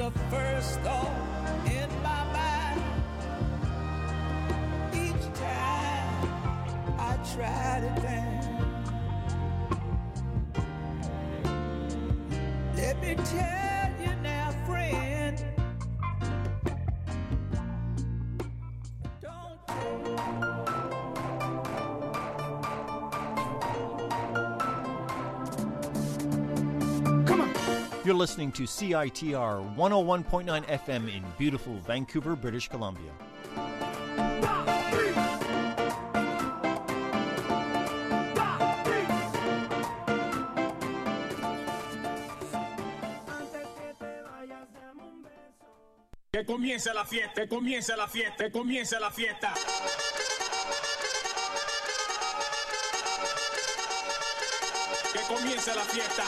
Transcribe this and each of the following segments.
the first thought in my mind. Each time I try to think. Let me tell you now, friend. Don't You're listening to CITR 101.9 FM in beautiful Vancouver, British Columbia. Que comience la fiesta, que comience la fiesta, que comience la fiesta. Que comience la fiesta.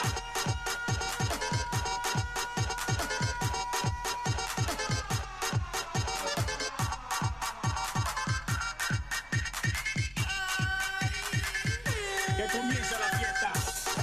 Que comience la fiesta.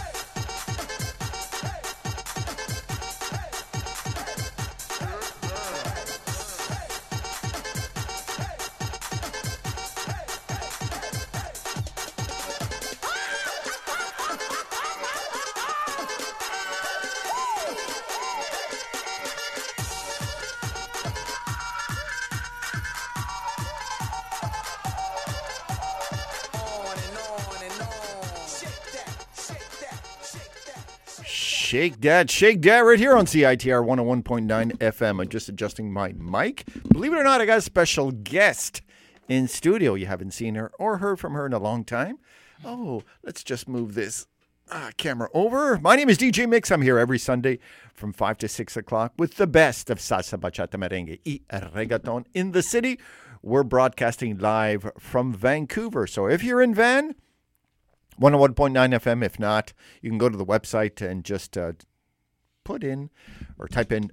Shake that right here on CITR 101.9 FM. I'm just adjusting my mic. Believe it or not, I got a special guest in studio. You haven't seen her or heard from her in a long time. Oh, let's just move this camera over. My name is DJ Mix. I'm here every Sunday from 5 to 6 o'clock with the best of salsa, bachata, merengue, y reggaeton in the city. We're broadcasting live from Vancouver. So if you're in Van, 101.9 FM. If not, you can go to the website and just put in or type in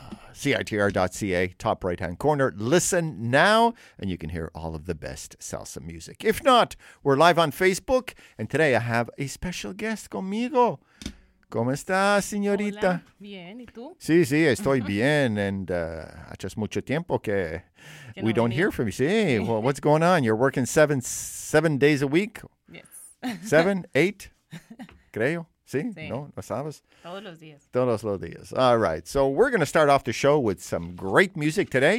CITR.ca, top right-hand corner. Listen now, and you can hear all of the best salsa music. If not, we're live on Facebook, and today I have a special guest conmigo. ¿Cómo está, señorita? Hola, bien, ¿y tú? Sí, estoy bien, and hace mucho tiempo que we don't hear from you. Sí, well, what's going on? You're working seven days a week? Yes. 7, 8, creo. Sí, Sí. no sabes. Todos los días. Todos los días. All right. So we're going to start off the show with some great music today.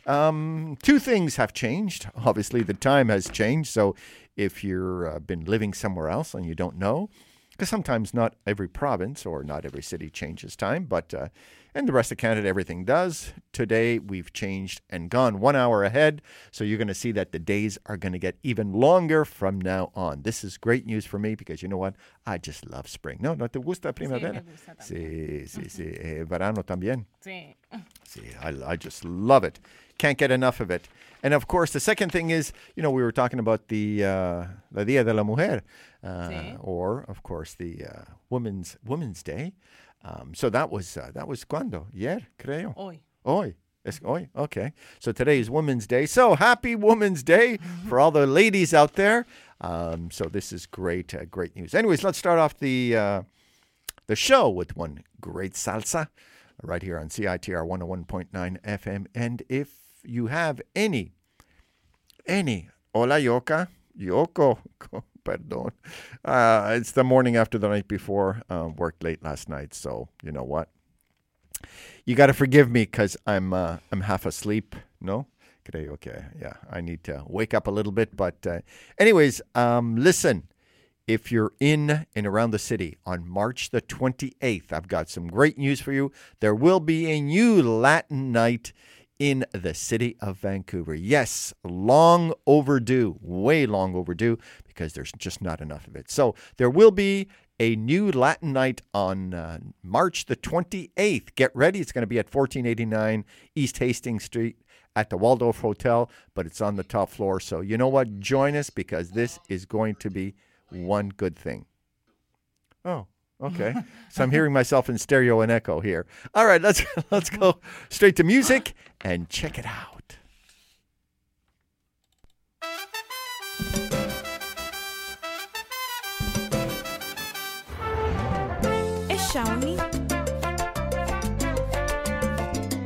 Two things have changed. Obviously, the time has changed. So if you've been living somewhere else and you don't know, because sometimes not every province or not every city changes time, but in the rest of Canada, everything does. Today, we've changed and gone 1 hour ahead. So you're going to see that the days are going to get even longer from now on. This is great news for me because you know what? I just love spring. ¿No te gusta primavera? Sí, me gusta también. Sí. Verano también. Sí. See, I just love it. Can't get enough of it. And of course, the second thing is, we were talking about the Dia de la Mujer, Sí. or of course the Women's Day. So that was cuando? Ayer, creo. Hoy. Es hoy. Okay. So today is Women's Day. So happy Women's Day for all the ladies out there. So this is great news. Anyways, let's start off the show with one great salsa right here on CITR 101.9 FM. And if you have any, hola Yoko, perdón. It's the morning after the night before, worked late last night. So you know what? You got to forgive me because I'm half asleep. No? Creo que, yeah, I need to wake up a little bit. But anyways, listen. If you're in and around the city on March the 28th, I've got some great news for you. There will be a new Latin night in the city of Vancouver. Yes, long overdue, way long overdue, because there's just not enough of it. So there will be a new Latin night on March the 28th. Get ready. It's going to be at 1489 East Hastings Street at the Waldorf Hotel, but it's on the top floor. So you know what? Join us because this is going to be one good thing. Oh, okay. So I'm hearing myself in stereo and echo here. All right, let's go straight to music and check it out. Es Shawnee.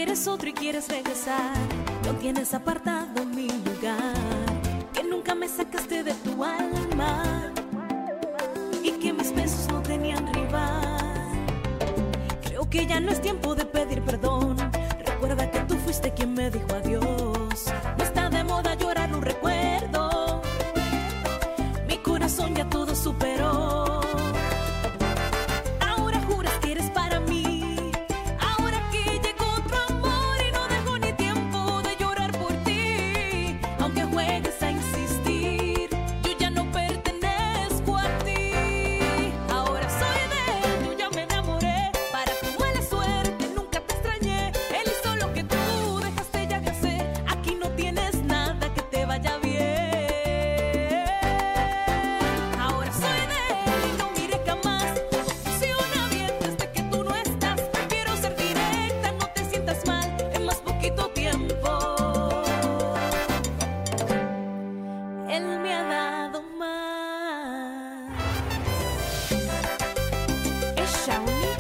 quieres otro y quieres regresar. No tienes apartado mi lugar, que nunca me sacaste de tu alma y que mis besos no tenían rival. Creo que ya no es tiempo de pedir perdón. Recuerda que tú fuiste quien me dijo adiós. No está de moda llorar un recuerdo. Mi corazón ya todo superó. Ahora juras que eres para mí. Ahora que llegó otro amor y no dejo ni tiempo de llorar por ti. Aunque juegues a insistir, yo ya no pertenezco a ti. Ahora soy de él, yo ya me enamoré. Para tu mala suerte nunca te extrañé. Él hizo lo que tú dejaste ya de hacer. Aquí no tienes nada que te vaya bien. Ahora soy de él y no mire jamás. Todo funciona bien desde que tú no estás. Prefiero ser directa, no te sientas mal. En más poquito tiempo él me ha dado más. Es Shawnee.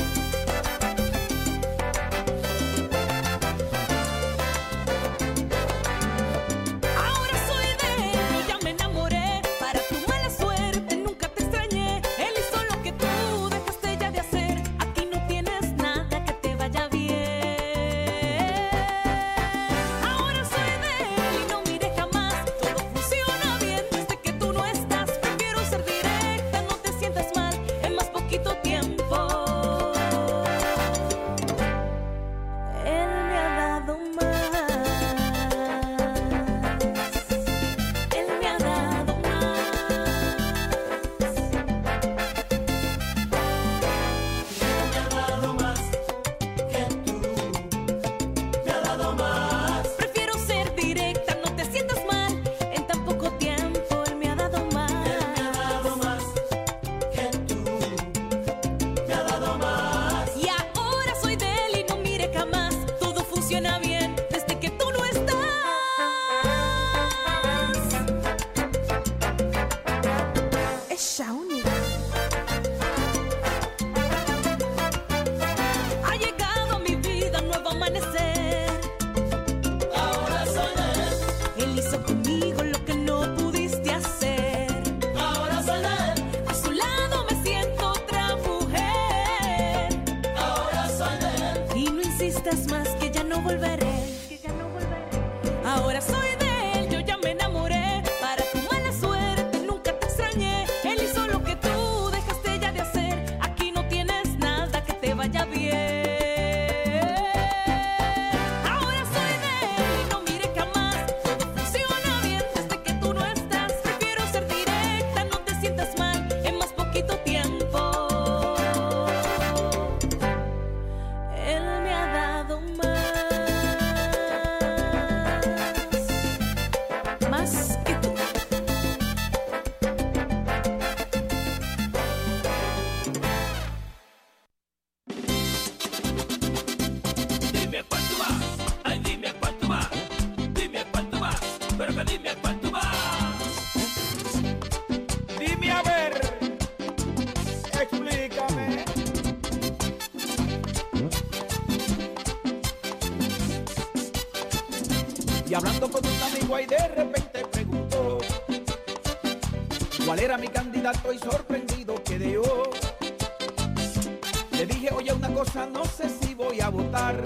Ahora soy de él, yo ya me enamoré. Para tu mala suerte nunca te extrañé. Él hizo lo que tú dejaste ya de hacer. Aquí no tienes nada que te vaya bien. Ahora soy de él y no mire jamás. Todo funciona bien desde que tú no estás. Prefiero ser directa, no te sientas mal. En más poquito tiempo él me ha dado más. Él me ha dado más. Prefiero ser directa, no te sientas mal. En tan poco tiempo él me ha dado más. Y ahora soy de él y no mire jamás. Todo funciona bien desde que tú no estás. Es Shawnee. Ha llegado a mi vida un nuevo amanecer. Ahora soy de él. Él hizo conmigo lo que no pudiste hacer. Ahora soy de él. A su lado me siento otra mujer. Ahora soy de él. Y no insistas más que ya no volveré. Ahora soy de él, yo ya me enamoré. Para tu mala suerte nunca te extrañé. Él hizo lo que tú dejaste ya de hacer. Aquí no tienes nada que te vaya bien. Ahora soy de él y no mire jamás. Todo funciona bien desde que tú no estás. Prefiero ser directa, no te sientas mal. En más poquito tiempo él me ha dado más que tú. Dime cuánto más, ay dime cuánto más, pero que dime cuánto más. Dime a ver, explícame. Y hablando con un amigo ahí de repente preguntó cuál era mi candidato y sorprendido quedé yo. Le dije, oye, una cosa, no sé si voy a votar,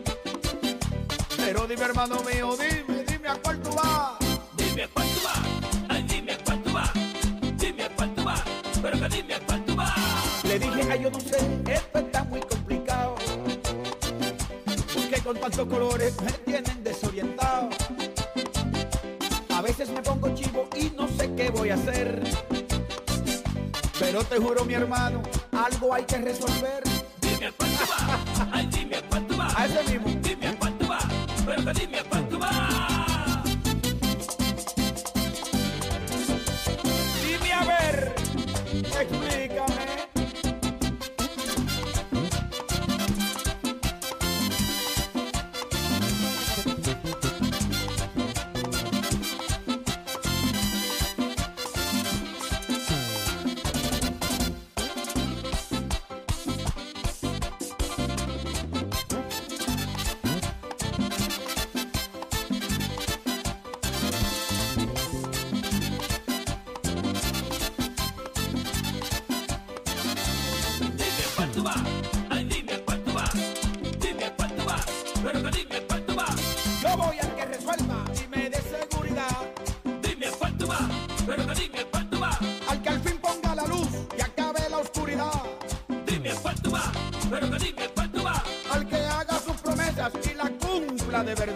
pero dime, hermano mío, dime a cuál tú vas. Dime cuánto más, ay dime cuánto más, pero que dime cuánto más. Le dije, ay, yo no sé, esto está muy complicado, porque con tantos colores me tienen desorientado. A veces me pongo chivo y no sé qué voy a hacer, pero te juro, mi hermano, algo hay que resolver. Dime cuánto más, ay dime cuánto más, A ese mismo. dime cuánto más, pero que dime cuánto más. Dime a ver, explícame.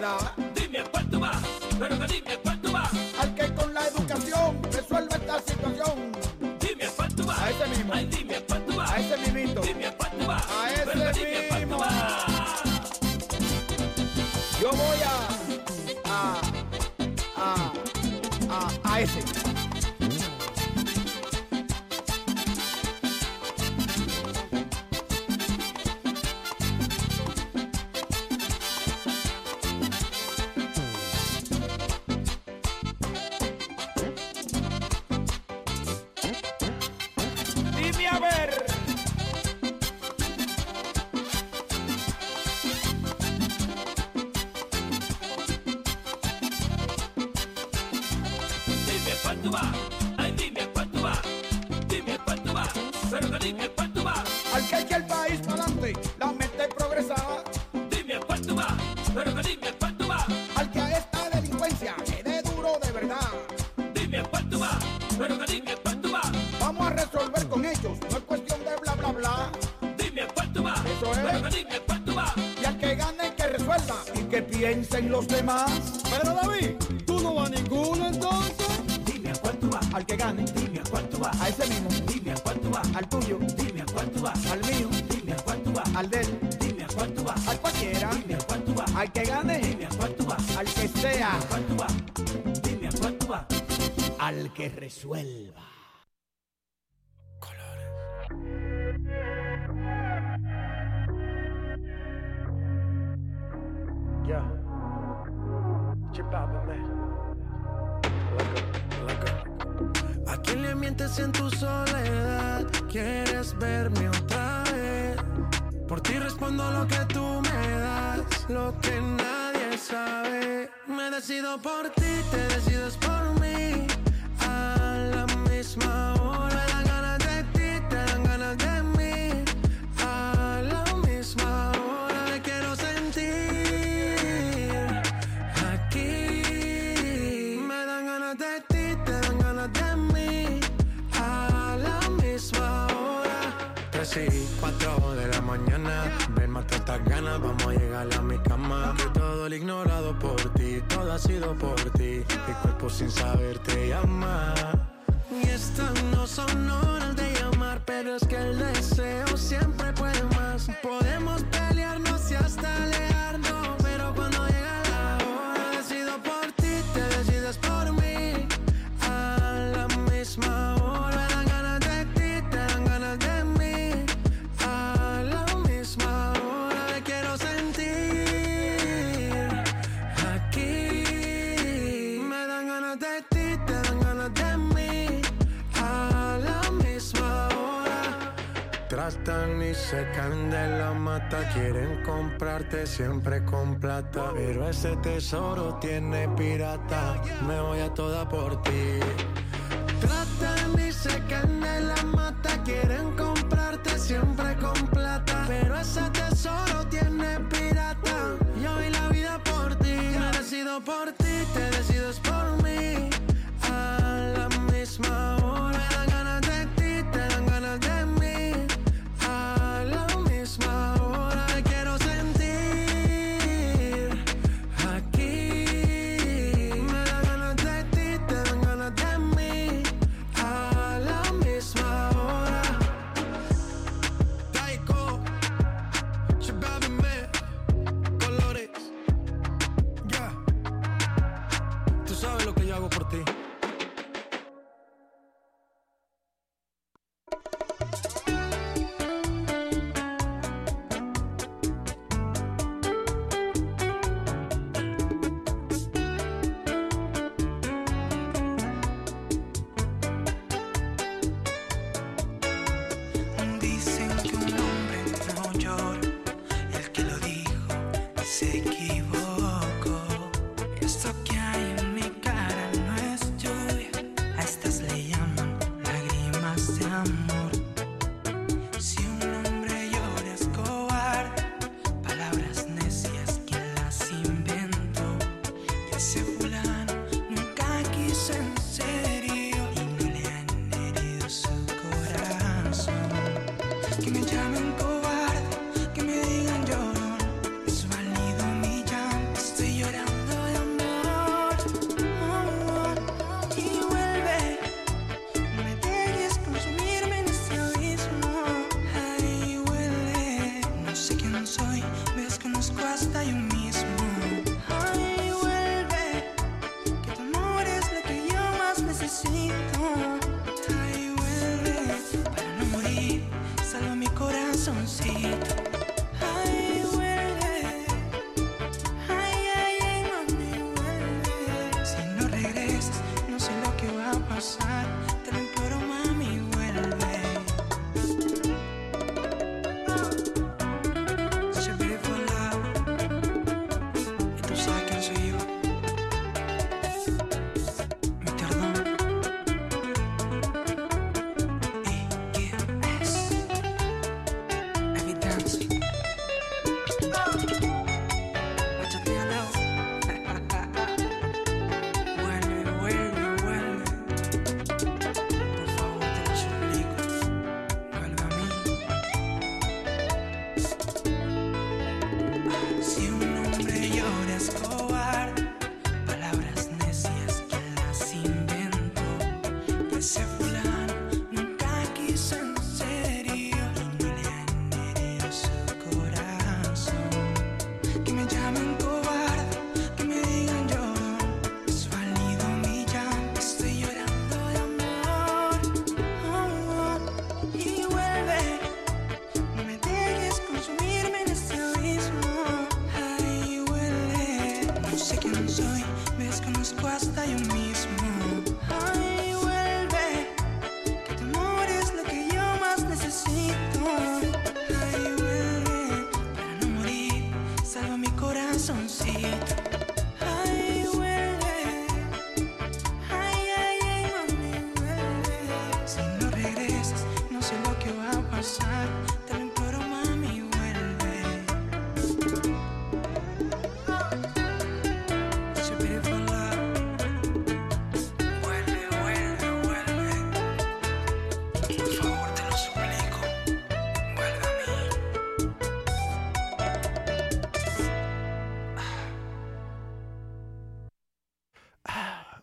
ahora. Dime a cuánto va, pero que dime a cuánto va. Al que con la educación resuelva esta situación. Dime a cuánto va. A ese mismo. Ay, dime a cuánto va. A ese mismito. Dime a cuánto va. A ese pero que dime a cuánto mismo. va. Yo voy a ese. Dime a ver. Dime a cuánto va. Ay, dime a cuánto va. Dime a cuánto va, pero que dime a cuánto va. Al que eche el país para adelante, la mente progresada. Dime a cuánto va, pero que dime a cuánto va. Al que a esta delincuencia le dé duro de verdad. Dime a cuánto va, pero que dime a cuánto va. Vamos a resolver con hechos, no es cuestión de bla bla bla. Dime a cuánto va, Eso es. pero que dime a cuánto va. Y al que gane que resuelva y que piensen los demás. Pero David, tú no vas a ninguno entonces. Dime a cuánto va. Al que gane, Dime a cuánto va. a ese mismo, Dime a cuánto va. al tuyo, Dime a cuánto va. al mío, Dime a cuánto va. al de él, Dime a cuánto va. al cualquiera, Dime a cuánto va. al que gane, Dime a cuánto va. al que sea, ¿Cuánto va? Dime a cuánto va. al que resuelva. Yeah. Chip out, man. ¿A quién le mientes en tu soledad? ¿Quieres verme otra vez? Por ti respondo lo que tú me das, lo que nadie sabe. Me decido por ti, te decides por mí. A la misma hora me dan ganas de ti, te dan ganas de mí. A la misma hora me quiero sentir aquí. Me dan ganas de ti, te dan ganas de mí. A la misma hora. 3 y 4 de la mañana. Ven, mata estas ganas, vamos a llegar a mi cama. Que todo el ignorado por ti, todo ha sido por ti. Mi cuerpo sin saber te llama. Y estas no son horas de llamar, pero es que el deseo siempre puede más. Podemos pelearnos y hasta alejarnos, pero cuando llega la hora decido por ti, te decides por mí. A la misma hora me dan ganas de ti, te dan ganas de mí. A la misma hora me quiero sentir aquí. Me dan ganas de ti, te dan ganas de mí. A la misma hora. Tratan y se caen de la mata. Quieren comprarte siempre con plata, pero ese tesoro tiene pirata. Me voy a toda por ti. Tratan y se caen de la mata. Quieren comprarte siempre con plata, pero ese tesoro tiene pirata. Yo doy la vida por ti. Me decido por ti, te decides por mí. A la misma hora me dan ganas de ti, te dan ganas de mí. A la misma hora me quiero sentir aquí. Me dan ganas de ti, te dan ganas de mí. A la misma hora. Taiko, Shababime, colores. Ya. Tú sabes lo que yo hago por ti. Dicen que un hombre no llora, el que lo dijo se equivocó. Esto que hay en mi cara no es lluvia, a estas le llaman lágrimas de amor. Si un hombre llora es cobarde, palabras necias quien las inventó. Y ese fulano nunca quiso en serio y no le han herido su corazón. Que me llamen cobarde, que me digan llorón, es válido mi llanto, estoy llorando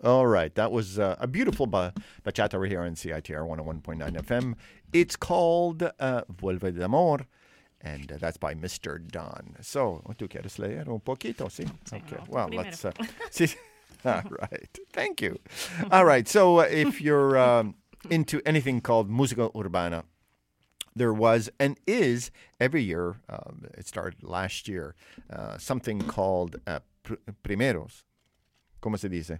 All right. That was a beautiful bachata right here on CITR 101.9 FM. It's called Vuelve de Amor, and that's by Mr. Don. So, ¿tú quieres leer un poquito? Sí. Okay. no, Well, primero. let's. Sí. All right. Thank you. All right. So, if you're into anything called música urbana, there was and is every year, it started last year, something called primeros. ¿Cómo se dice?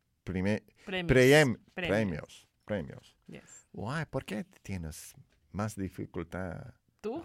Premios. Yes. Why? ¿Por qué tienes más dificultad? ¿Tú?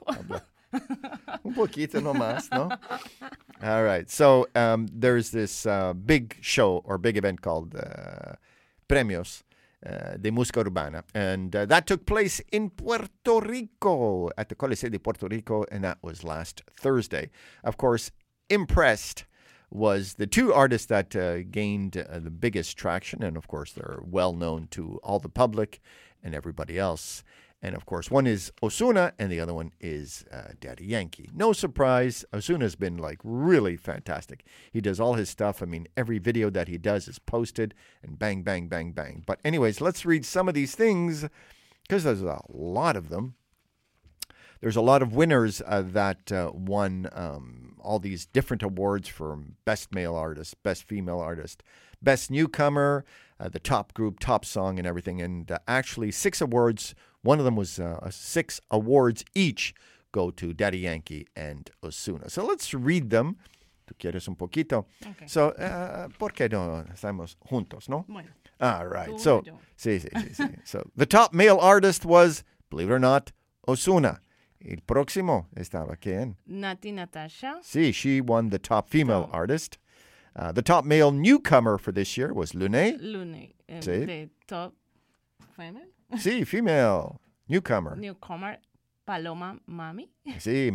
Un poquito nomás, ¿no? All right. So there's this big show or big event called Premios de Música Urbana. And that took place in Puerto Rico, at the Coliseo de Puerto Rico, and that was last Thursday. Of course, Impressed was the two artists that gained the biggest traction, and of course, they're well known to all the public and everybody else. And of course, one is Ozuna, and the other one is Daddy Yankee. No surprise, Ozuna's been like really fantastic. He does all his stuff. I mean, every video that he does is posted, and bang, bang, bang, bang. But anyways, let's read some of these things, because there's a lot of them. There's a lot of winners that won all these different awards for Best Male Artist, Best Female Artist, Best Newcomer, the top group, top song, and everything. And actually, 6 awards. One of them was 6 awards each go to Daddy Yankee and Ozuna. So let's read them. ¿Tú quieres un poquito? Okay. So, ¿por qué no estamos juntos, no? Bueno. All right. Tú So, y yo. sí. So, the top male artist was, believe it or not, Ozuna. El próximo estaba quién? Nati Natasha. Sí, she won the top female artist. The top male newcomer for this year was Lune. Lune. Sí. The top female. Sí, female newcomer. Newcomer. Paloma Mami. Sí,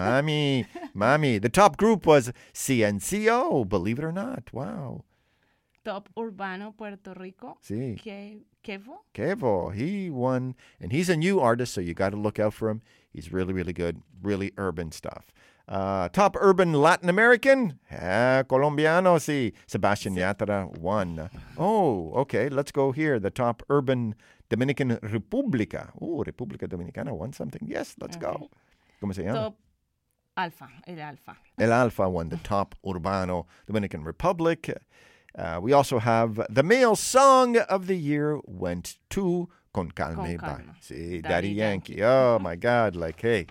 mami. The top group was CNCO, believe it or not. Wow. Top Urbano Puerto Rico. Sí. Kevo. Kevo, he won, and he's a new artist, so you got to look out for him. He's really, really good, really urban stuff. Top urban Latin American, Colombiano, sí, Sebastian Yatra won. Oh, okay, let's go here. The top urban Dominican República. Oh, República Dominicana won something. Yes, let's go. ¿Cómo se llama? Top Alfa. El Alfa. El Alfa won the top Urbano Dominican Republic. We also have the male song of the year went to Con Calma. Con Calma. Sí, Daddy Daddy Yankee. Oh, my God. Like, hey,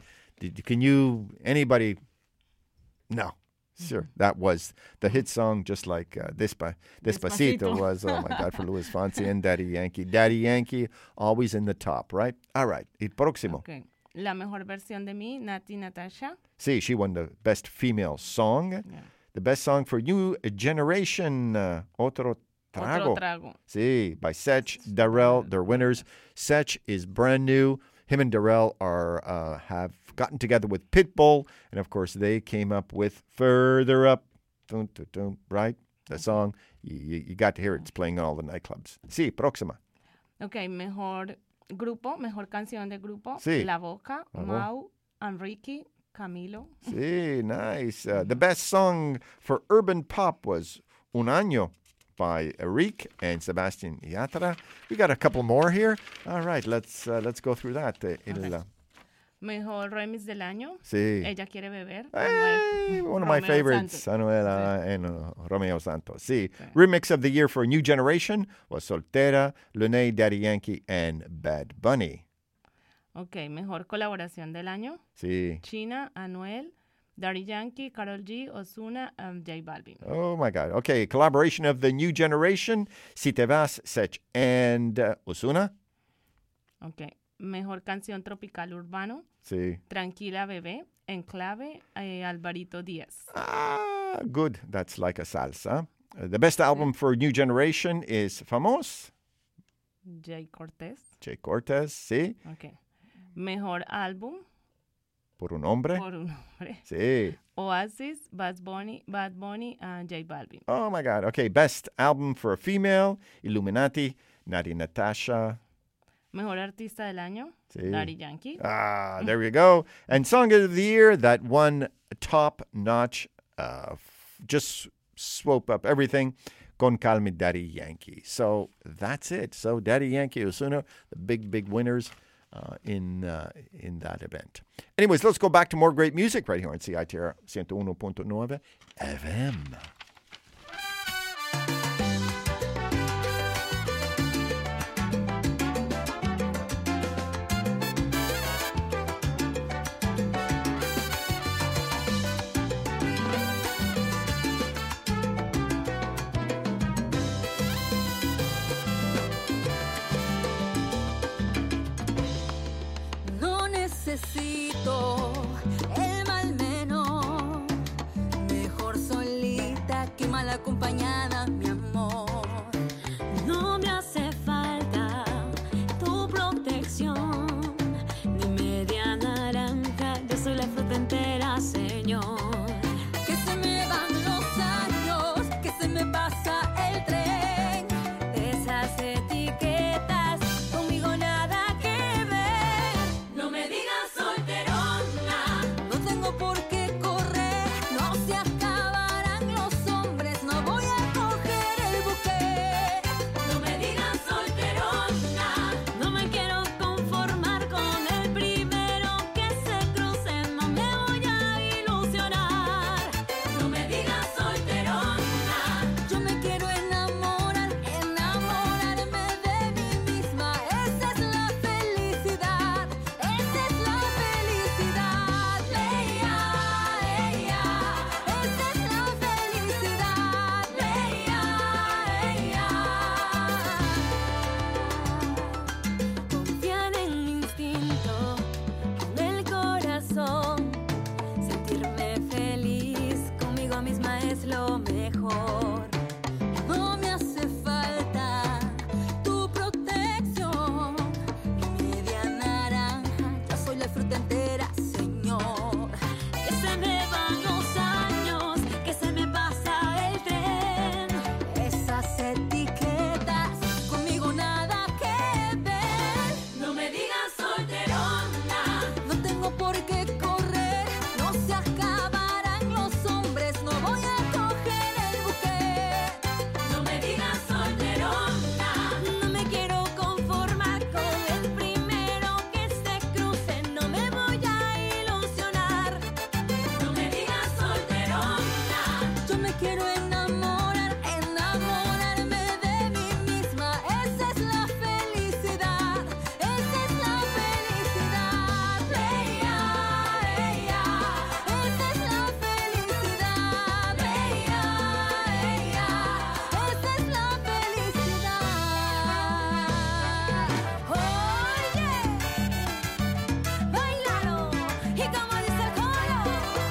anybody? No. Sure. That was the hit song, just like Despacito Despacito. was. Oh, my God, for Luis Fonsi and Daddy Yankee. Daddy Yankee, always in the top, right? All right. El próximo. Okay. La mejor versión de mí, Nati Natasha. See, she won the best female song. Yeah. The best song for new generation, Otro Trago. Otro trago. Sí, by Sech, Darrell, they're winners. Sech is brand new. Him and Darrell have gotten together with Pitbull, and of course they came up with Further Up, dun, dun, dun, right? The song, you got to hear it. It's playing in all the nightclubs. Sí, próxima. Ok, mejor grupo, mejor canción de grupo. Sí. La Boca, La Bo- Mau, Enrique, Camilo. Sí, nice. The best song for urban pop was Un Año by Eric and Sebastian Yatra. We got a couple more here. All right, let's go through that. Mejor remix del año. Sí. Ella quiere beber. Hey, one of my Romeo favorites, Santos. Anuela and Romeo Santos. Sí. Remix of the year for a new generation was Soltera, Lune, Daddy Yankee, and Bad Bunny. Ok, mejor colaboración del año. Sí. China, Anuel, Daddy Yankee, Karol G, Ozuna, J Balvin. Oh, my God. Okay, collaboration of the new generation, Si Te Vas, Sech, and Ozuna. Ok, mejor canción tropical urbano. Sí. Tranquila Bebé, Enclave, Alvarito Díaz. Good. That's like a salsa. The best album for new generation is Famos, Jay Cortez. Jay Cortez, sí. Ok. Mejor álbum, Por un hombre, por un hombre. sí. Oasis, Bad Bunny, J Balvin. Oh, my God. Okay, best album for a female, Illuminati, Nati Natasha. Mejor artista del año, Sí. Daddy Yankee. There you go. And song of the year, that one top-notch, just swope up everything, Con Calma Daddy Yankee. So that's it. So Daddy Yankee, Ozuna, the big winners in that event. Anyways, let's go back to more great music right here on CITR 101.9 FM. No necesito el mal menor, mejor solita que mal acompañada, mi amor. No me hace falta tu protección, ni media naranja, yo soy la fruta entera, Señor. Que se me van los años, que se me pasa el tren, esas etiquetas conmigo nada que ver. No me digas solterona, no tengo por qué correr, no se acabarán los hombres, no voy a coger el buque. No me digas solterona, no me quiero conformar con el primero que se cruce, no me voy a ilusionar. No me digas solterona, yo me quiero enamorar, enamorarme de mí misma, esa es la felicidad, esa es la felicidad, leia, esa es la felicidad, leia. Confiar en mi instinto, con el corazón, sentirme feliz conmigo misma es lo mejor. No me hace falta tu protección, ni media naranja, yo soy la fruta entera, Señor. Que se me van los años, que se me pasa el tren, esas etiquetas conmigo nada que ver. No me digas solterona, no tengo por qué correr, no se acabarán los hombres, no voy a coger el buque. No me digas solterona, no me quiero conformar con el primero que se cruce, no me voy a ilusionar. No me digas solterona, yo me quiero enamorar, enamorarme de mí misma, esa es la felicidad, esa es la felicidad, leia, esa es la felicidad, leia, esa es la felicidad. Oye, bailalo, y como dice el coro.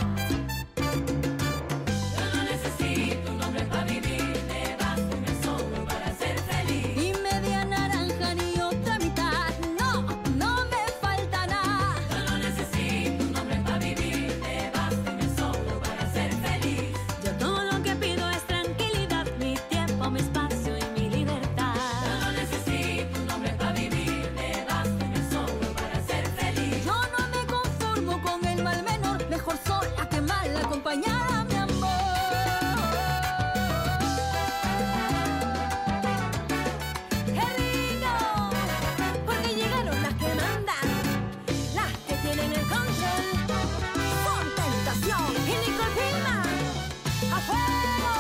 Yo no necesito un hombre para vivir, me basta y me sobra para ser feliz. Ni media naranja ni otra mitad, no, no me falta nada. Yo no necesito un hombre para vivir, me basta y me sobra para ser feliz. Yo todo lo que pido es tranquilidad, mi tiempo, mi espacio y mi libertad. Yo no necesito un hombre para vivir, me basta y me sobra para ser feliz. Yo no me conformo con el mal menor, mejor sola que mal acompañada, mi amor. ¡Qué rico! Porque llegaron las que mandan, las que tienen el control. Con Tentación y Nicole Kidman, ¡a fuego!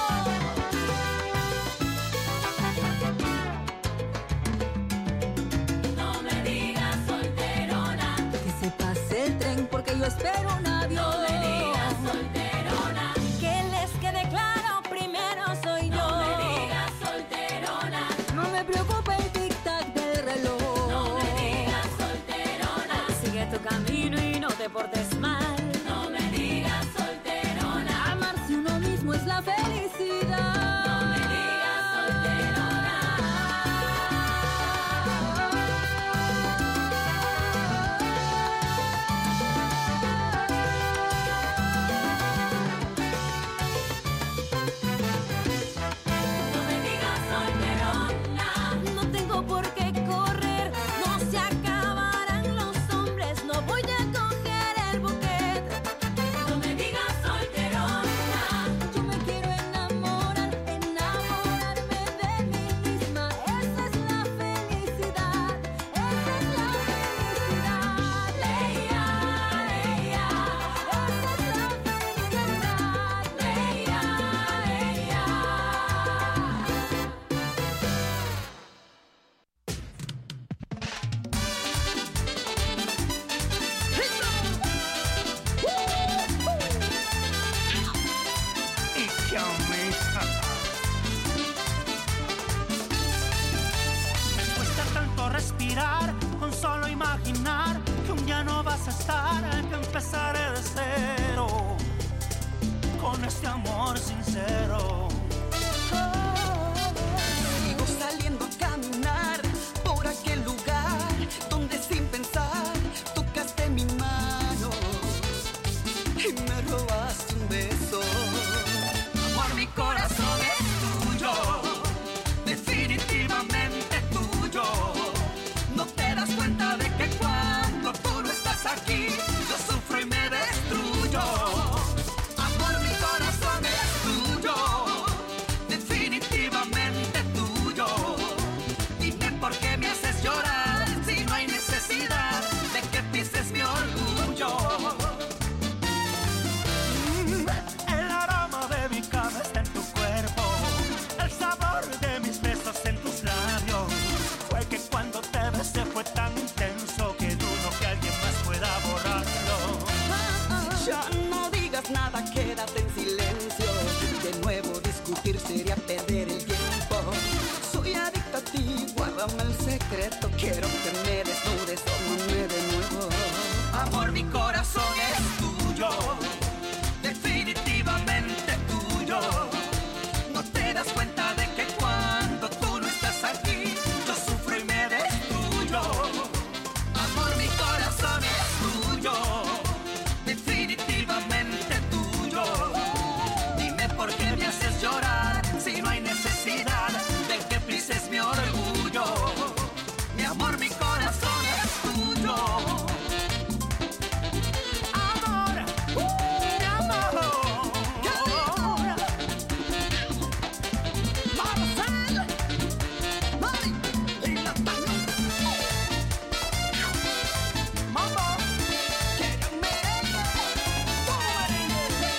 No me digas solterona, que se pase el tren porque yo espero un avión. No me digas solterona, que les quede claro, primero soy yo. No me digas solterona, no me preocupa el tic-tac del reloj. No me digas solterona, sigue tu camino y no te portes mal. No me digas solterona, amarse uno mismo es la felicidad. No me digas solterona. imaginar que un día no vas a estar, que empezaré de cero con este amor sincero. Sigo saliendo a caminar por aquel lugar donde sin pensar tocaste mi mano y me robaste un beso. Amor, mi corazón es tuyo, definitivamente tuyo. No te das cuenta de que cuando tú no estás aquí, yo sufro y me destruyo. Amor, mi corazón es tuyo, definitivamente tuyo. Dime por qué me haces llorar si no hay necesidad de que pises mi orgullo. El aroma de mi cama está en tu cuerpo, el sabor de mis besos en tus labios. Fue que cuando te besé fue tan intenso que dudo que alguien más pueda borrarlo. Ya no digas nada, quédate en silencio. De nuevo discutir sería perder el tiempo. Soy adicta a ti, guárdame el secreto. Quiero que me desnudes, tómame de nuevo. Amor, mi corazón es tuyo, definitivamente tuyo. No te das cuenta de que cuando tú no estás aquí, yo sufro y me destruyo. Amor, mi corazón es tuyo, definitivamente tuyo. Dime por qué me haces llorar si no hay necesidad de que pises mi orgullo. Mi amor, mi corazón es tuyo. Amor, mi amor. Marcel, Mari, Linda Tano. Mambo, Quiero merengue, tu merengue.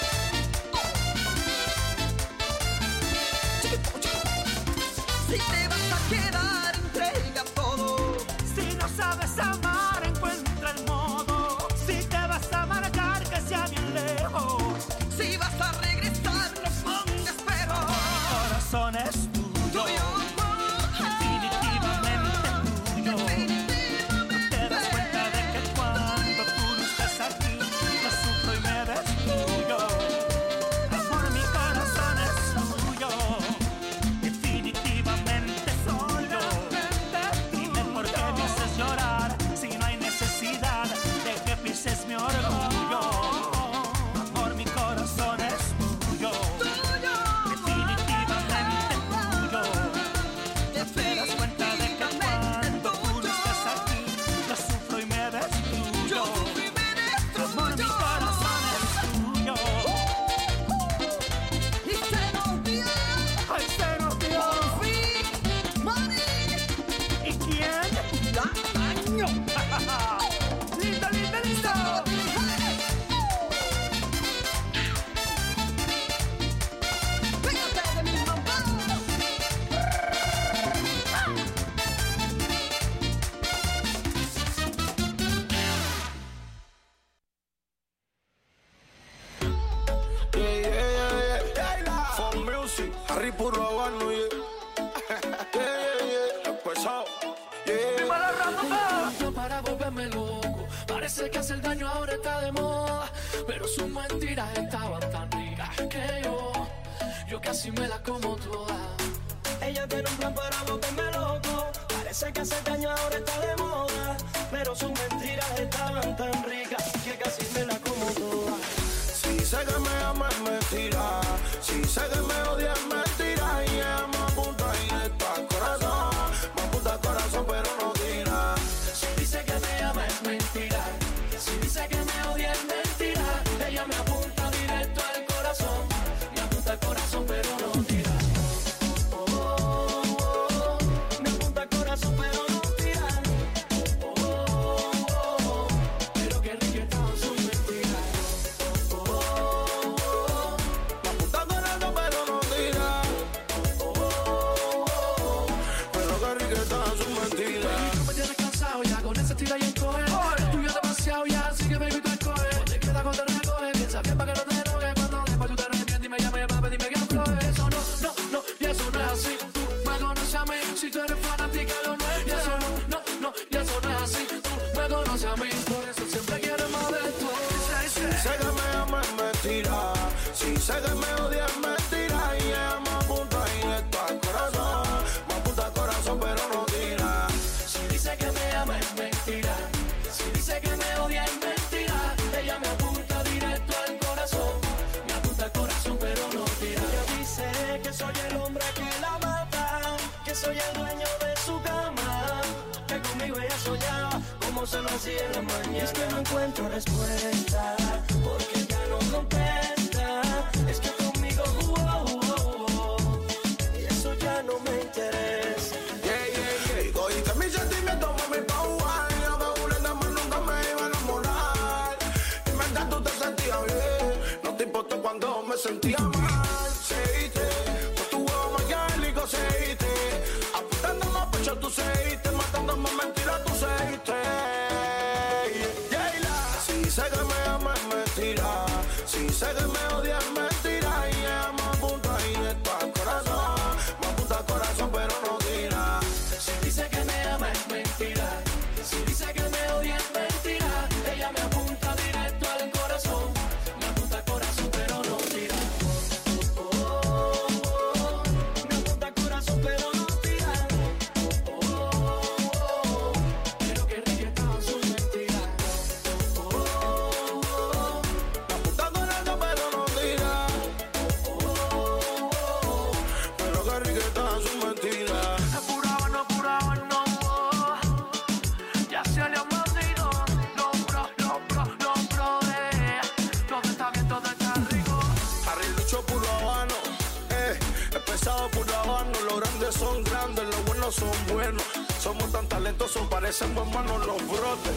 Chiquito, chiquito. Si te vas a quedar, entrega todo. si no sabes amar, encuentra el modo. Si te vas a marchar, que sea bien lejos. Si vas a regresar, no pongas pero. Corazón es tuyo, definitivamente tuyo. No te das cuenta de que cuando tú no estás aquí, yo sufro y me destruyo. Amor, mi corazón es tuyo, definitivamente soy yo. Dime por qué me haces llorar si no hay necesidad de que pises mi orgullo. Amor, mi corazón es tuyo, definitivamente tuyo. No te das cuenta de que cuando tú no estás aquí, yo sufro y me destruyo. Amor, mi corazón es tuyo. Y se nos dio, Ay, se nos dio. por fin, Mari, ¿Y quién? la Taño. ¡Lindo, lindo, lindo! Pégate de mi mamá. For music, Harry Puro Habano, Pesado, Para volverme loco, parece que hacer daño ahora está de moda, pero sus mentiras estaban tan ricas que yo casi me la como toda. Ella tiene un plan para volverme loco. Parece que hacer daño ahora está de moda, pero sus mentiras estaban tan ricas que casi me la como toda. Si sé que me ama es mentira, si sé que me odia es mentira. Y ella me apunta directo al corazón, me apunta al corazón pero no tira. Si dice que me ama es mentira, si dice que me odia es mentira. Ella me apunta directo al corazón, me apunta al corazón pero no tira. Me apunta al corazón pero no tira. Pero qué rico estaban sus mentiras. Me apunta al corazón pero no tira. Pero qué rico están sus mentiras. Tú me tienes cansado ya con ese tira y encoge. Tú ya demasiado ya, así que baby tú escoge. Te queda cuando te recoge, piensa bien para que no te enojes. Cuando después tú te arrepientes y me llames para pedirme que afloje. Eso no, y eso no es así. Tú me conoces a mí, si tú eres fanática lo no es. Y eso no, y eso no es así. Tú me conoce a mí, por eso siempre quiere más de esto. Sé que me ama es mentira, si sé que me odia es mentira. Y ella me apunta directo al corazón, me apunta al corazón pero no tira. Si dice que me ama es mentira, si dice que me odia es mentira. Ella me apunta directo al corazón, me apunta al corazón pero no tira. Ella dice que soy el hombre que la mata, que soy el dueño de su cama, que conmigo ella soñaba como se lo hacía en la mañana. Y es que no encuentro respuesta, porque ya no contesta. Es que conmigo y eso ya no me interesa. Y cogiste mis sentimientos, mami, pa' jugar. Y aunque Julieta más nunca me iba a enamorar. Y mientras tú te sentías bien, no te importó cuando me sentía mal. Seguiste, con tu huevo maquiavélico seguiste, apuntándome a pecho tú seguiste, matándome mentiras tú seguiste. Si sé que me ama es mentira, si sé que me odia es mentira. Y ella me apunta directo al corazón, me apunta al corazón pero no tira. Si dice que me ama es mentira, si dice que me odia es mentira. Ella me apunta directo al corazón, me apunta al corazón pero no tira. Me apunta al corazón pero no tira. Pero que rica estaban sus mentiras. Me apunta al corazón pero no tira. Pero qué rica está su mentira. Apuraba, no apuraba, no. Ya se le han metido los bro todo está bien, todo está rico. Arrilucho puro habano, es pesado puro habano. Los grandes son grandes, los buenos son buenos. Somos tan talentosos, parecen hermanos los brotes.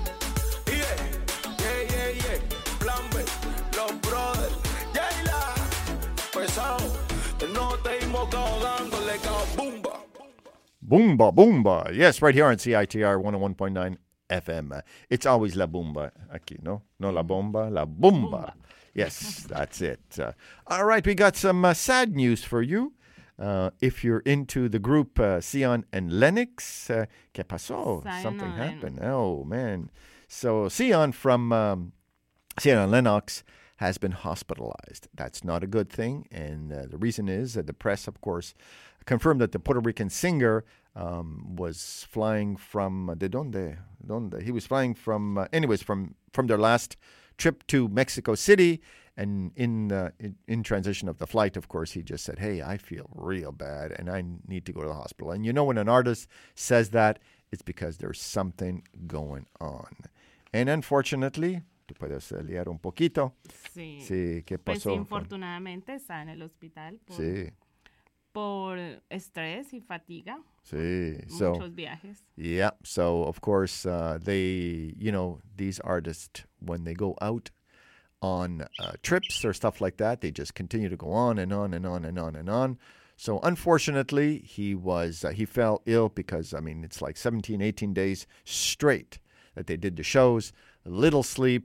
Plan B, los brothers. Yayla, pesado, no te invocado dándole cabumba. Boomba, boomba. Yes, right here on CITR 101.9 FM. It's always la boomba aquí, no? No la bomba, la boomba. Yes, that's it. All right, we got some sad news for you. If you're into the group Sion and Lennox, ¿qué pasó? Sion Something and happened. Oh, man. So Sion from Sion and Lennox has been hospitalized. That's not a good thing. And the reason is that the press, of course, confirmed that the Puerto Rican singer was flying from de donde? He was flying from anyways from their last trip to Mexico City, and in transition of the flight, of course, he just said, "Hey, I feel real bad and I need to go to the hospital." And you know, when an artist says that, it's because there's something going on. And unfortunately, tú puedes liar un poquito. Sí. Sí, ¿qué Pues pasó? infortunadamente está en el hospital por, Sí, por estrés y fatiga. sí. So, Muchos viajes. yeah. So, of course, they, these artists, when they go out on trips or stuff like that, they just continue to go on and on and on and on and on. So, unfortunately, he fell ill because, it's like 17, 18 days straight that they did the shows, little sleep,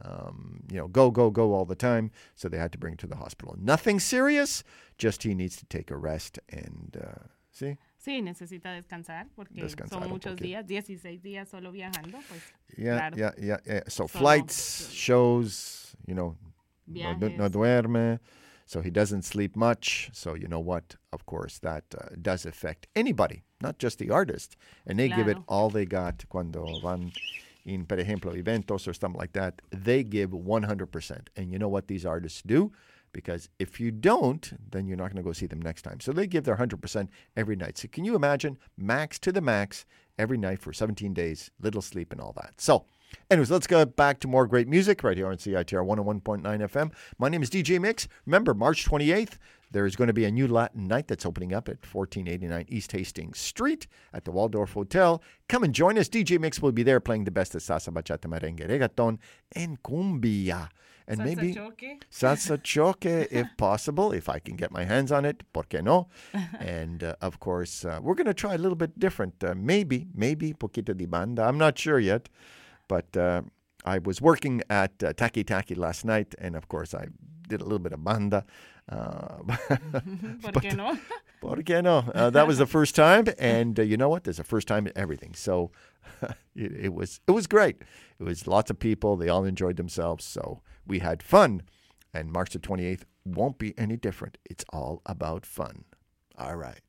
go all the time. So they had to bring him to the hospital. Nothing serious, just he needs to take a rest and, see? Sí, necesita descansar porque Descansar son un muchos poquito. días, 16 días solo viajando, pues Yeah, claro. yeah. So Solo, flights, shows, no Viajes. duerme. So he doesn't sleep much. So you know what? Of course, that does affect anybody, not just the artist. And they give it Claro. all they got cuando van in, por ejemplo, eventos or something like that. They give 100%. And you know what these artists do? Because if you don't, then you're not going to go see them next time. So they give their 100% every night. So can you imagine? Max to the max every night for 17 days, little sleep and all that. So anyways, let's go back to more great music right here on CITR 101.9 FM. My name is DJ Mix. Remember, March 28th, there's going to be a new Latin night that's opening up at 1489 East Hastings Street at the Waldorf Hotel. Come and join us. DJ Mix will be there playing the best of salsa, bachata, merengue, reggaeton, and cumbia. And Salsa maybe choque. salsa choque, if possible, if I can get my hands on it, ¿por qué no? And, of course, we're going to try a little bit different. Maybe, poquito de banda. I'm not sure yet. But I was working at Taki Taki last night, and, of course, I did a little bit of banda. ¿Por qué no? ¿Por qué no? That was the first time, and you know what? There's a first time in everything. So it was great. It was lots of people. They all enjoyed themselves. So we had fun, and March the 28th won't be any different. It's all about fun. All right.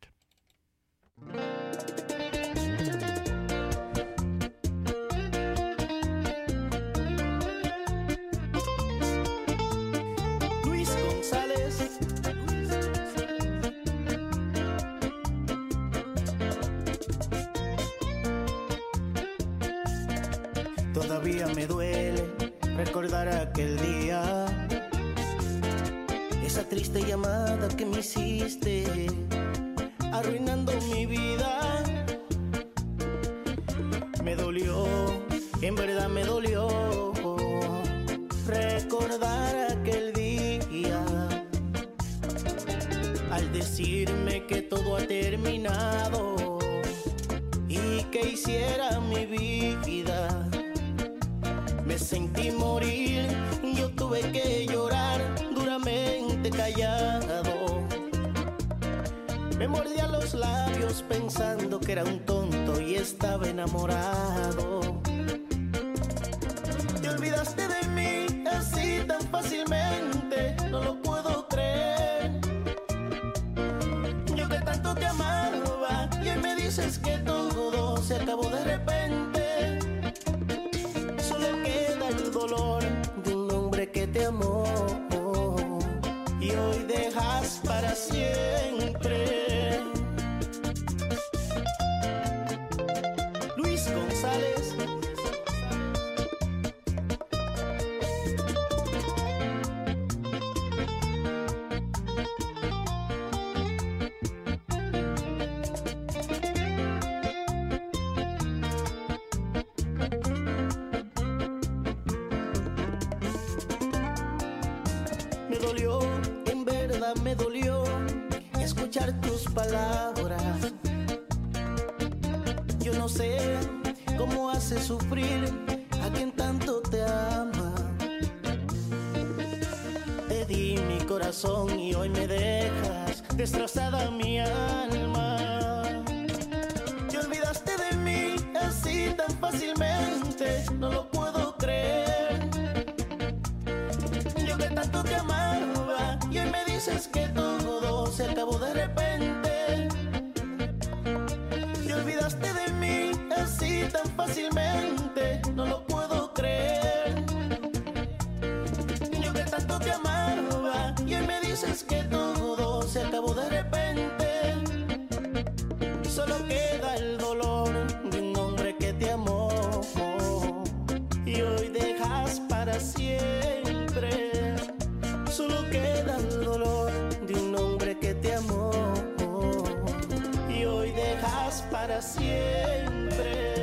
Luis González. Todavía me duele recordar aquel día, esa triste llamada que me hiciste, arruinando mi vida. Me dolió, en verdad me dolió recordar aquel día, al decirme que todo ha terminado y que hiciera mi vida. Me sentí morir, yo tuve que llorar duramente callado. Me mordía los labios pensando que era un tonto y estaba enamorado. Te olvidaste de mí así tan fácilmente, no lo puedo creer. Yo que tanto te amaba y hoy me dices que todo se acabó de repente. Solo queda el dolor de un hombre que te amó y hoy dejas para siempre. Luis González. Me dolió, en verdad me dolió escuchar tus palabras. Yo no sé cómo hace sufrir a quien tanto te ama. Te di mi corazón y hoy me dejas destrozada mi alma. Te olvidaste de mí así tan fácilmente, no lo puedo creer. Yo que tanto te amaba y hoy me dices que todo se acabó de repente. Te olvidaste de mí así tan fácilmente, no lo puedo creer. Yo que tanto te amaba y hoy me dices que todo se acabó de repente. Solo queda el dolor de un hombre que te amó y hoy dejas para siempre. Solo queda el dolor de un hombre que te amó y hoy dejas para siempre.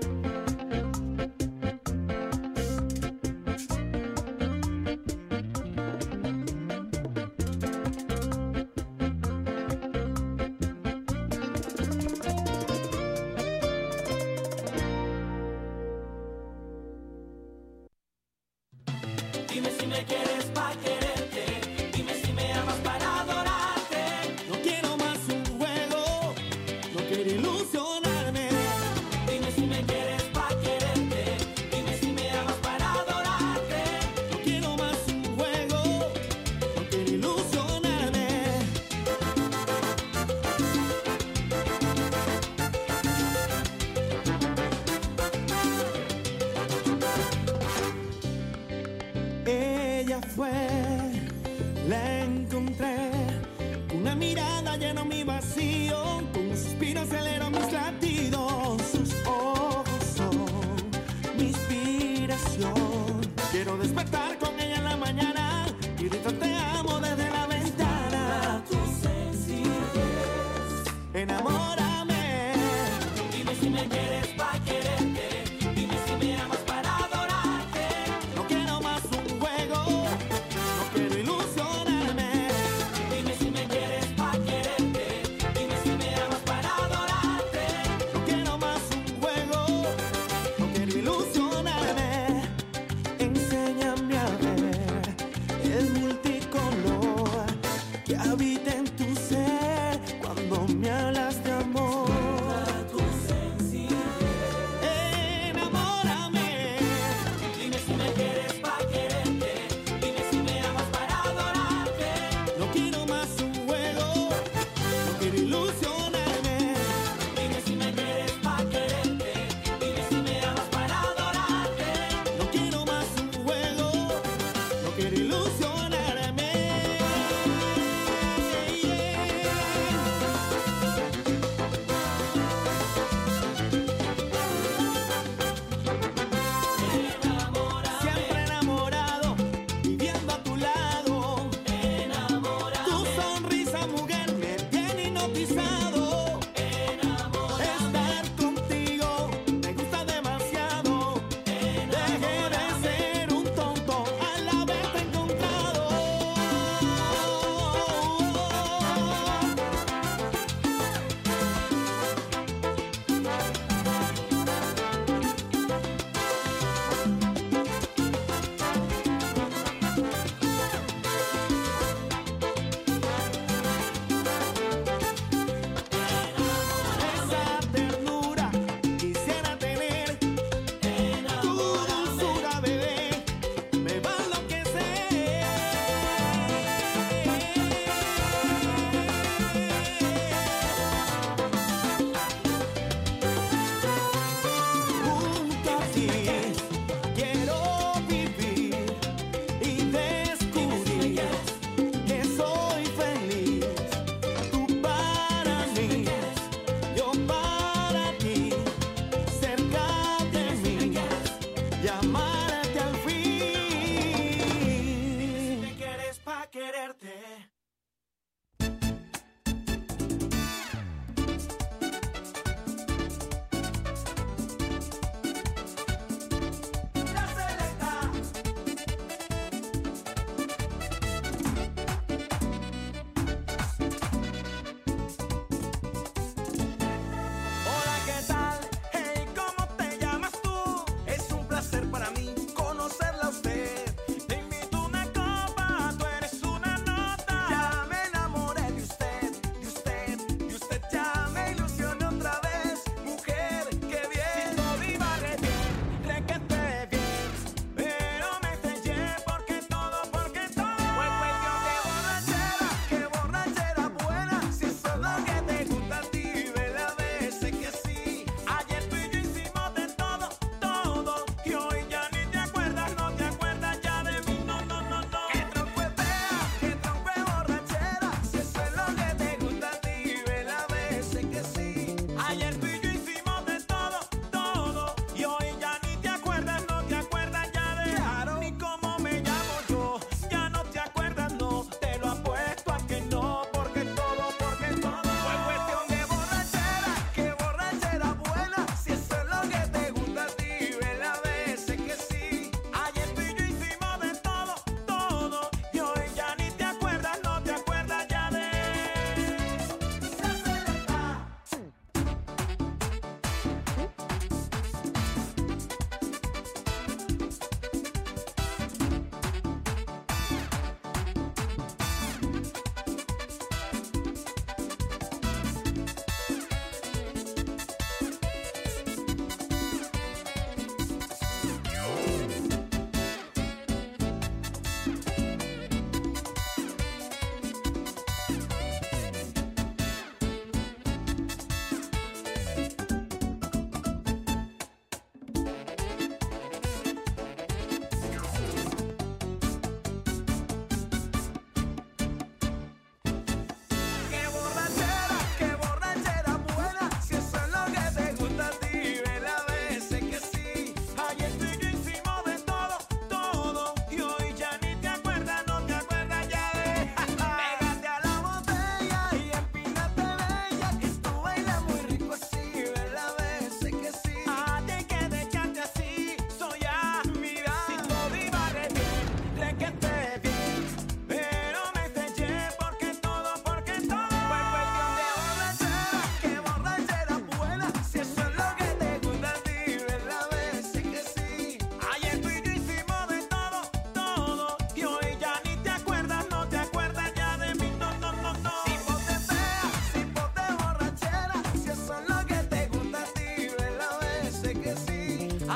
Dime si me quieres pa' quererte, dime si me amas para adorarte. No quiero más un juego, no quiero ilusionarme. Dime si me quieres pa' quererte, dime si me amas para adorarte. No quiero más un juego, no quiero ilusionarme. Ella fue, la encontré, una mirada llenó mi vacío, con un suspiro aceleró mis latidos. Sus ojos son mi inspiración. Quiero despertar con ella en la mañana y gritar te amo desde la ventana. Tu sencillez, Enamórame. dime si me quieres pa' quererte, dime si me amas para adorarte. No quiero más un juego, no quiero ilusionarme. Dime si me quieres pa' quererte, dime si me amas para adorarte. No quiero más un juego, no quiero ilusionarme. Enséñame a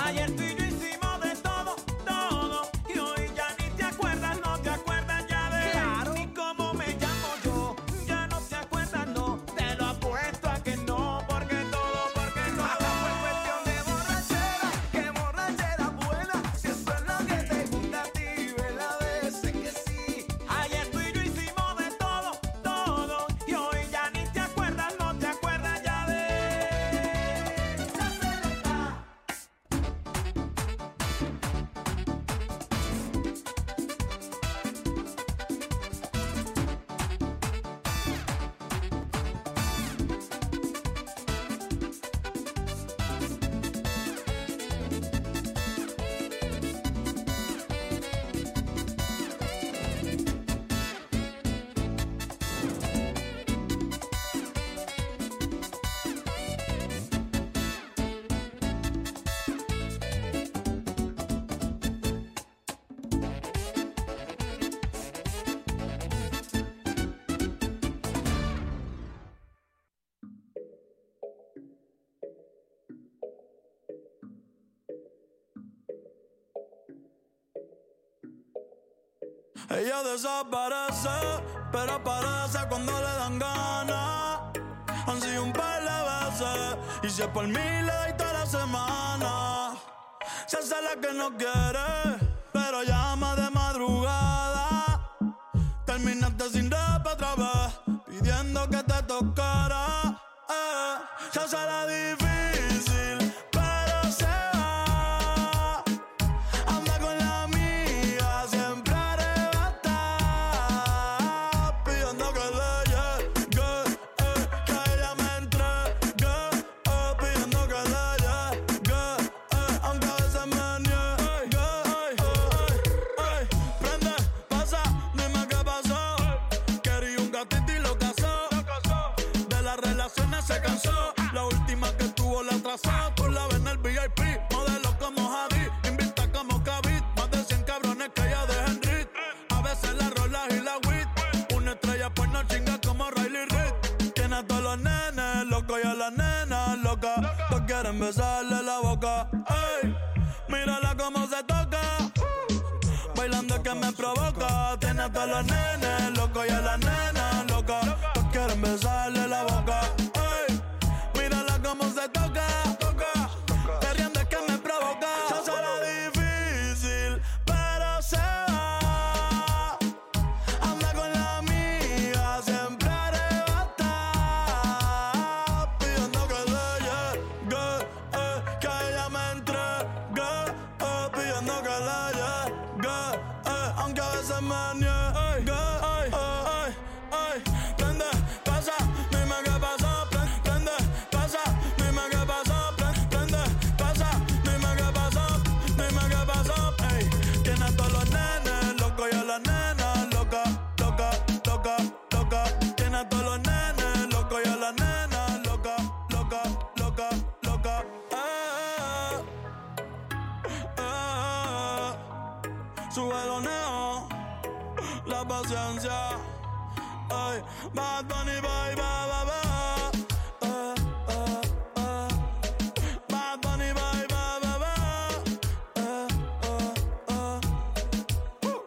Ayer tú y yo hicimos de todo, todo. Y hoy ya ni te acuerdas, no te acuerdas ya de ni cómo me llamo yo. Ya no te acuerdas, no. Te lo apuesto a que no, porque todo fue cuestión de borrachera. Que borrachera buena, si eso es lo que te gusta a ti, ¿verdad? Veces que sí. Ayer tú y yo hicimos de todo, todo. Y hoy ya ni te acuerdas, no te acuerdas ya de Ella desaparece, pero aparece cuando le dan ganas. Han sido un par de veces, y si es por mí le doy toda la semana. Se hace la que no quiere, pero llama de madrugada. Terminaste sin rap otra vez, pidiendo que te tocara. Se hace la difícil, pero se va. Anda con la amiga, siempre arrebatada, pidiendo que le llegue, que ella me entregue, pidiendo que le llegue, aunque a veces me niegue. Prende, pasa, dime qué pasó. Quería un gatito y lo casó. De las relaciones se cansó. La última que tuvo la atrasó. Tú la ves en el VIP, modelo como Javi, invita como Kavit. Más de 100 cabrones que ella deja en rit. A veces la rola y la wit. Una estrella pues no chinga como Riley Reid. Tiene a todos los nenes locos y a las nenas locas. Todos quieren besarle la boca. Ey, mírala cómo se toca. Bailando que me provoca. Tiene a todos los nenes locos y a las nenas locas. Todos quieren besarle la boca. Ey, mírala cómo se toca. Perreando es que me provoca. Se hace la difícil, pero se va. Anda con la amiga, siempre arrebatada, pidiendo que le llegue, que ella me entregue, pidiendo que le llegue, aunque a veces me niegue. Prende, pasa, dime qué pasó. Prende, pasa, dime qué pasó. Prende, pasa, dime qué pasó. Dime qué pasó. Ey, tiene a todos los nenes locos y a las nenas locas. Loca, loca, loca. Tiene a todos los nenes locos y a las nenas locas. Loca, loca, loca. Sube los neos, la paciencia. Ay, Bad Bunny, bye, bye, bye, bye. Bad Bunny, bye, bye, bye, bye.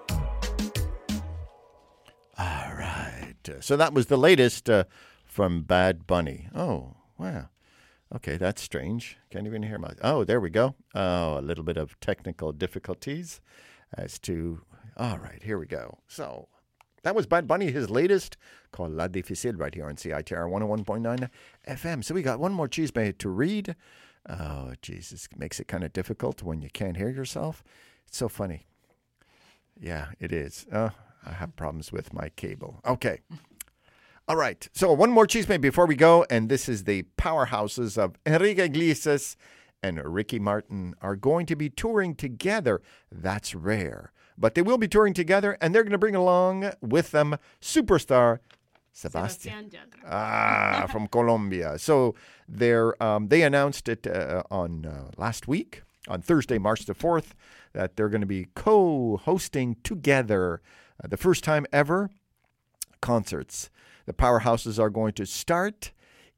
All right. So that was the latest from Bad Bunny. Oh, wow. Okay, that's strange. Can't even hear my... Oh, there we go. Oh, a little bit of technical difficulties as to... All right, here we go. So that was Bad Bunny, his latest, called La Difícil, right here on CITR 101.9 FM. So we got one more chisme to read. Oh, Jesus, it makes it kind of difficult when you can't hear yourself. It's so funny. Yeah, it is. I have problems with my cable. Okay. All right. So one more chisme before we go, and this is the powerhouses of Enrique Iglesias and Ricky Martin are going to be touring together. That's rare. But they will be touring together, and they're going to bring along with them superstar Sebastian Yatra. from Colombia. So they announced it on last week, on Thursday, March the 4th, that they're going to be co-hosting together the first time ever concerts. The powerhouses are going to start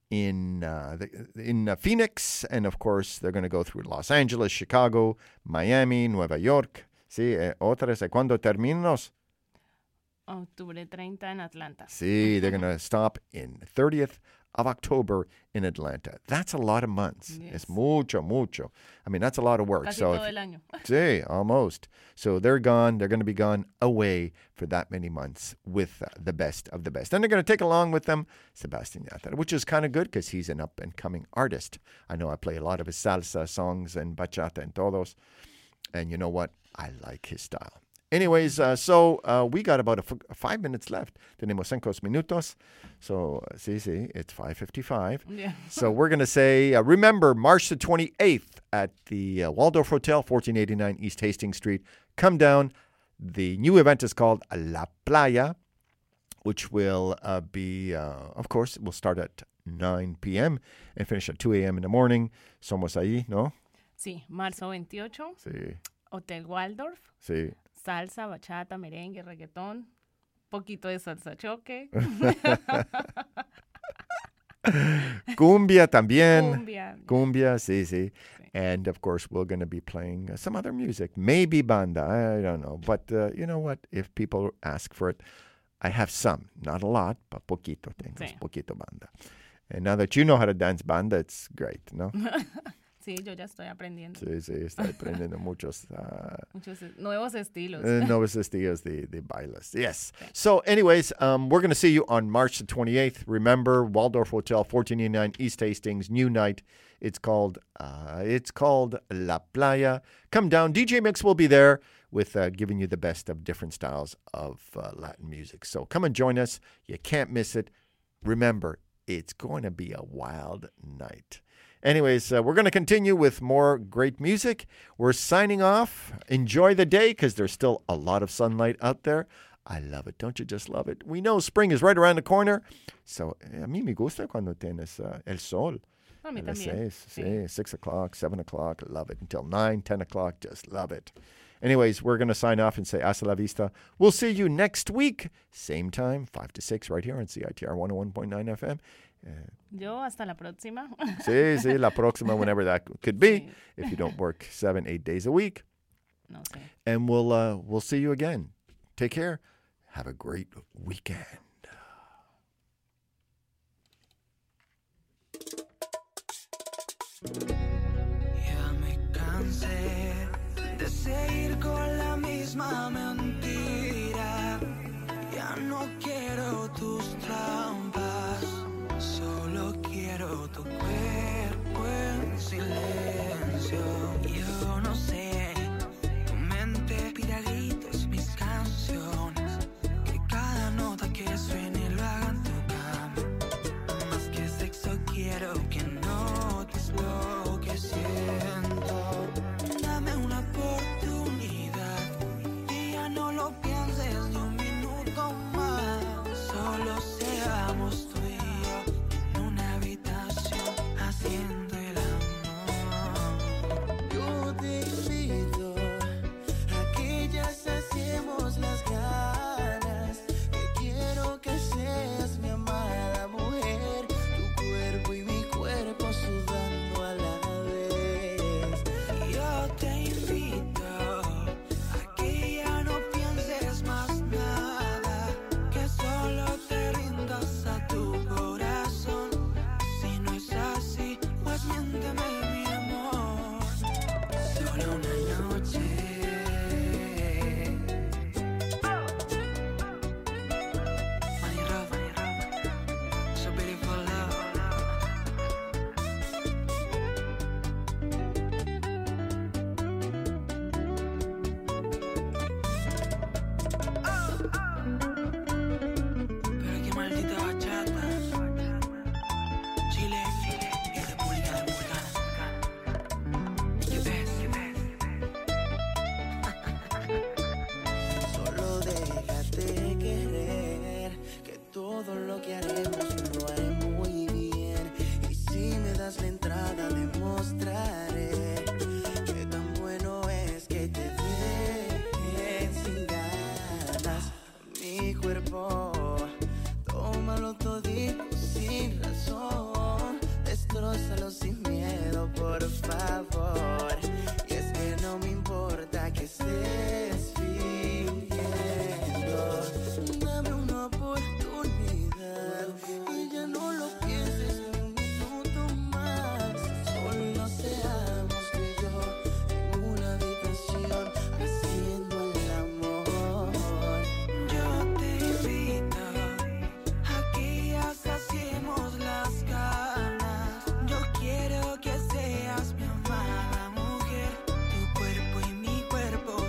in Phoenix, and of course they're going to go through Los Angeles, Chicago, Miami, Nueva York. Sí, otras. ¿Cuándo terminamos? Octubre 30 en Atlanta. See, they're going to stop in 30th of October in Atlanta. That's a lot of months. Yes. It's mucho. I mean, that's a lot of work. Casi so todo el año. See, almost. So they're gone. They're going to be gone away for that many months with the best of the best. And they're going to take along with them Sebastian Yatra, which is kind of good because he's an up-and-coming artist. I know I play a lot of his salsa songs and bachata and todos. And you know what? I like his style. Anyways, so we got about 5 minutes left. Tenemos 5 minutos. So, sí, it's 5:55. Yeah. So we're going to say, remember, March the 28th at the Waldorf Hotel, 1489 East Hastings Street. Come down. The new event is called La Playa, which will be, of course, we'll start at 9 p.m. and finish at 2 a.m. in the morning. Somos ahí, ¿no? Sí, marzo 28. Sí, Hotel Waldorf. sí. Salsa, bachata, merengue, reggaetón. Poquito de salsa choque. Cumbia también. Cumbia. Sí. And, of course, we're going to be playing some other music. Maybe banda. I don't know. But you know what? If people ask for it, I have some. Not a lot, but poquito. Sí. Poquito banda. And now that you know how to dance banda, it's great, no? Sí, yo ya estoy aprendiendo. Sí, estoy aprendiendo muchos nuevos estilos. nuevos estilos de bailes. Yes. So, anyways, we're going to see you on March the 28th. Remember, Waldorf Hotel, 1489 East Hastings, new night. It's called La Playa. Come down. DJ Mix will be there with giving you the best of different styles of Latin music. So come and join us. You can't miss it. Remember, it's going to be a wild night. Anyways, we're going to continue with more great music. We're signing off. Enjoy the day because there's still a lot of sunlight out there. I love it. Don't you just love it? We know spring is right around the corner. So, a mí me gusta cuando tienes el sol. A mí A las también. 6 o'clock, 7 o'clock. Love it. Until 9, 10 o'clock. Just love it. Anyways, we're going to sign off and say hasta la vista. We'll see you next week. Same time, 5 to 6 right here on CITR 101.9 FM. Yo hasta la próxima. Sí, la próxima, whenever that could be, Sí. if you don't work 7-8 days a week. No sé. And we'll see you again. Take care. Have a great weekend. Ya me cansé de seguir con la misma mentira. Ya no quiero tus trampas, solo quiero tu cuerpo en silencio. Yo no sé, tu mente pide a gritos mis canciones, que cada nota que suene lo haga en tu cama. Más que sexo quiero que notes lo que siento. Dame una oportunidad y ya no lo pienses ni un minuto más. Solo seamos tú y yo en una habitación haciendo el amor. Yo te invito a que ya saciemos las ganas, que quiero que seas mi amada mujer, tu cuerpo y mi cuerpo sudando a la vez. Yo te invito a que ya no pienses más nada, que solo te rindas a tu corazón. Si no es así, pues miénteme, mi amor. Solo una noche